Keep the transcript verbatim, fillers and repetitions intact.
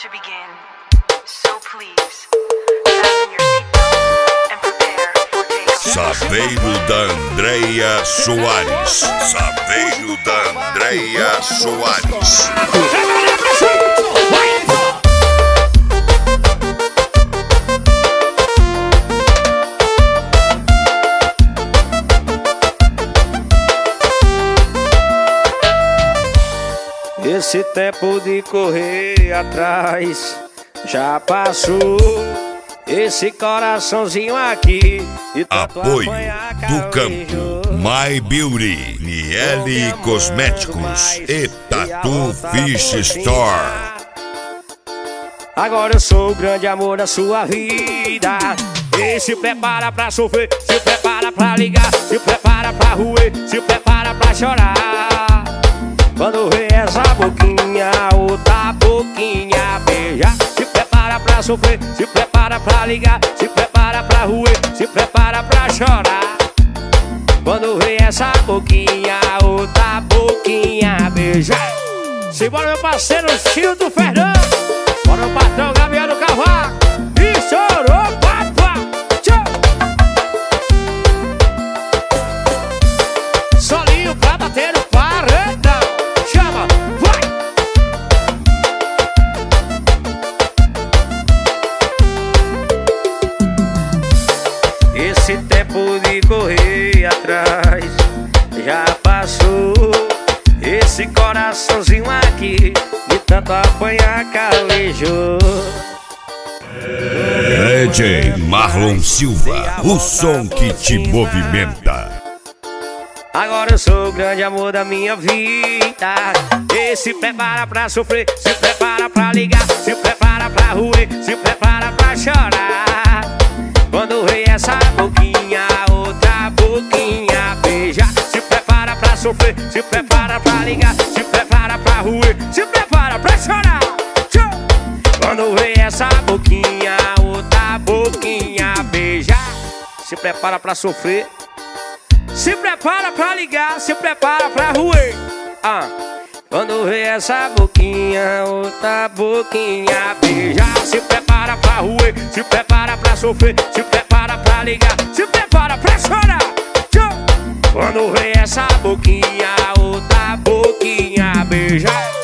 to begin, so please, fasten your seatbelts and prepare for takeoff. Saveiro da Andréia Soares. Saveiro da Andréia Soares. Esse tempo de correr atrás já passou. Esse coraçãozinho aqui de tanto Apoio apanhar, do campo My Beauty, Niele Cosméticos e Tatu Fish Store. Agora eu sou o grande amor da sua vida. E se prepara pra sofrer, se prepara pra ligar, se prepara pra roer, se prepara pra chorar. Quando vê essa boquinha, outra boquinha beijar. Se prepara pra sofrer, se prepara pra ligar, se prepara pra roer, se prepara pra chorar. Quando vê essa boquinha, outra boquinha beijar. Simbora meu parceiro Childo Fernando, bora o patrão Gabriel do Cavaco. E chorou, papá. Tchau. Solinho pra bater no paredão. Chama, vai! Esse tempo de correr atrás já passou. Esse coraçãozinho aqui de tanto apanhar calejou. D J Marlon Silva, o som que te movimenta. Agora eu sou o grande amor da minha vida. E se prepara pra sofrer, se prepara pra ligar, se prepara pra roer, se prepara pra chorar. Quando vem essa boquinha, outra boquinha beijar. Se prepara pra sofrer, se prepara pra ligar, se prepara pra roer, se prepara pra chorar. Quando vem essa boquinha, outra boquinha beijar. Se prepara pra sofrer, se prepara pra ligar, se prepara pra roer. Ah. Quando vê essa boquinha, outra boquinha beijar. Se prepara pra roer, se prepara pra sofrer, se prepara pra ligar, se prepara pra chorar. Quando vê essa boquinha, outra boquinha beijar.